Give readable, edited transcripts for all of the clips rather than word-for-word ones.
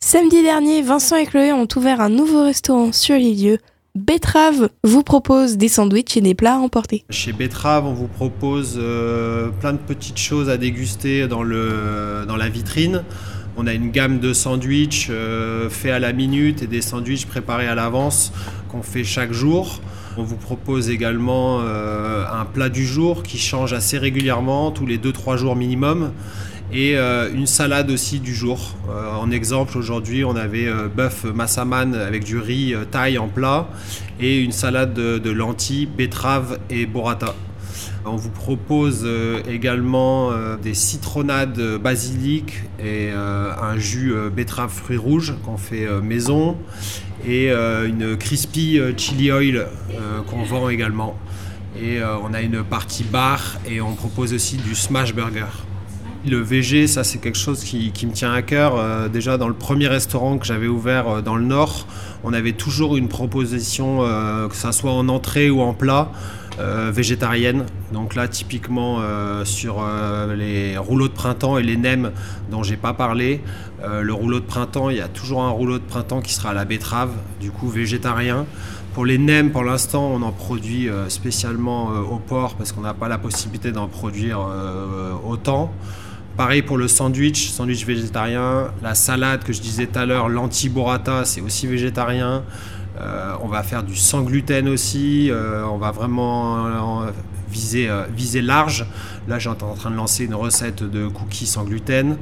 Samedi dernier, Vincent et Chloé ont ouvert un nouveau restaurant sur les lieux. Betrave vous propose des sandwichs et des plats à emporter. Chez Betrave, on vous propose plein de petites choses à déguster dans la vitrine. On a une gamme de sandwichs faits à la minute et des sandwichs préparés à l'avance qu'on fait chaque jour. On vous propose également un plat du jour qui change assez régulièrement, tous les 2-3 jours minimum. Et une salade aussi du jour. En exemple, aujourd'hui, on avait bœuf massaman avec du riz thaï en plat et une salade de lentilles, betteraves et burrata. On vous propose également des citronnades basilic et un jus betterave fruits rouges qu'on fait maison et une crispy chili oil qu'on vend également. Et on a une partie bar et on propose aussi du smash burger. Le VG, ça c'est quelque chose qui me tient à cœur. Déjà dans le premier restaurant que j'avais ouvert dans le Nord, on avait toujours une proposition, que ça soit en entrée ou en plat, végétarienne. Donc là typiquement sur les rouleaux de printemps et les nems dont j'ai pas parlé, le rouleau de printemps, il y a toujours un rouleau de printemps qui sera à la betterave, du coup végétarien. Pour les nems, pour l'instant, on en produit spécialement au porc parce qu'on n'a pas la possibilité d'en produire autant. Pareil pour le sandwich végétarien. La salade que je disais tout à l'heure, lentilles burrata, c'est aussi végétarien. On va faire du sans gluten aussi. On va vraiment viser large. Là, j'étais en train de lancer une recette de cookies sans gluten.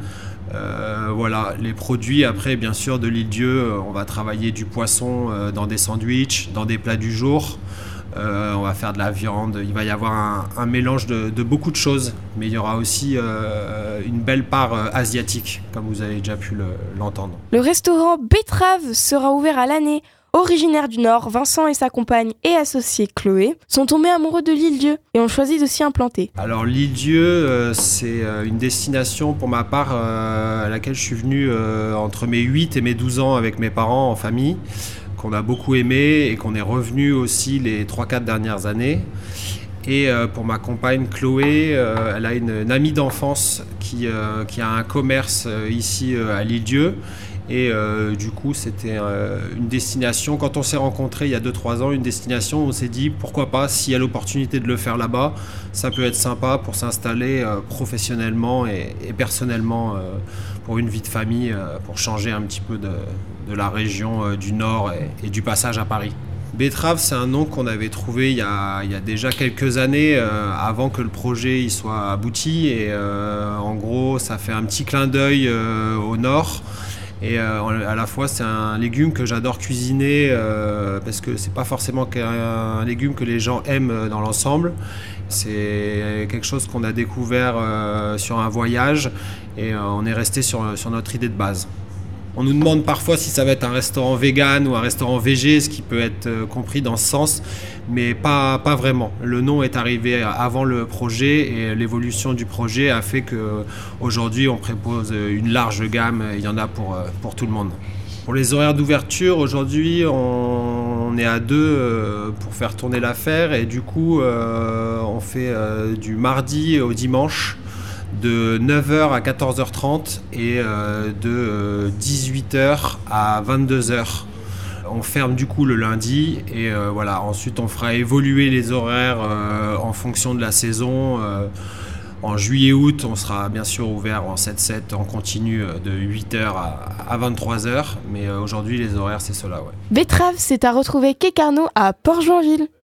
Voilà, les produits après, bien sûr, de l'Île-Dieu. On va travailler du poisson dans des sandwichs, dans des plats du jour. On va faire de la viande, il va y avoir un mélange de beaucoup de choses, mais il y aura aussi une belle part asiatique, comme vous avez déjà pu l'entendre. Le restaurant Betrave sera ouvert à l'année. Originaires du Nord, Vincent et sa compagne et associée Chloé sont tombés amoureux de l'Île-Dieu et ont choisi de s'y implanter. Alors l'Île-Dieu, c'est une destination pour ma part à laquelle je suis venu entre mes 8 et mes 12 ans avec mes parents en famille, qu'on a beaucoup aimé et qu'on est revenu aussi les 3-4 dernières années. Et pour ma compagne Chloé, elle a une amie d'enfance qui a un commerce ici à l'Île-Dieu. Et du coup, c'était une destination, quand on s'est rencontrés il y a 2-3 ans, une destination où on s'est dit pourquoi pas, s'il y a l'opportunité de le faire là-bas, ça peut être sympa pour s'installer professionnellement et personnellement pour une vie de famille, pour changer un petit peu de la région du Nord et du passage à Paris. Betrave, c'est un nom qu'on avait trouvé il y a déjà quelques années, avant que le projet il soit abouti. Et en gros, ça fait un petit clin d'œil au Nord. Et à la fois, c'est un légume que j'adore cuisiner parce que c'est pas forcément un légume que les gens aiment dans l'ensemble. C'est quelque chose qu'on a découvert sur un voyage et on est resté sur notre idée de base. On nous demande parfois si ça va être un restaurant vegan ou un restaurant végé, ce qui peut être compris dans ce sens, mais pas vraiment. Le nom est arrivé avant le projet et l'évolution du projet a fait qu'aujourd'hui on propose une large gamme, il y en a pour tout le monde. Pour les horaires d'ouverture, aujourd'hui on est à 2 pour faire tourner l'affaire et du coup on fait du mardi au dimanche, de 9h à 14h30 et de 18h à 22h. On ferme du coup le lundi et voilà. Ensuite on fera évoluer les horaires en fonction de la saison. En juillet-août, on sera bien sûr ouvert en 7-7 en continu de 8h à 23h. Mais aujourd'hui les horaires c'est cela. Ouais. Betrave, c'est à retrouver quai Carnot à Port-Joinville.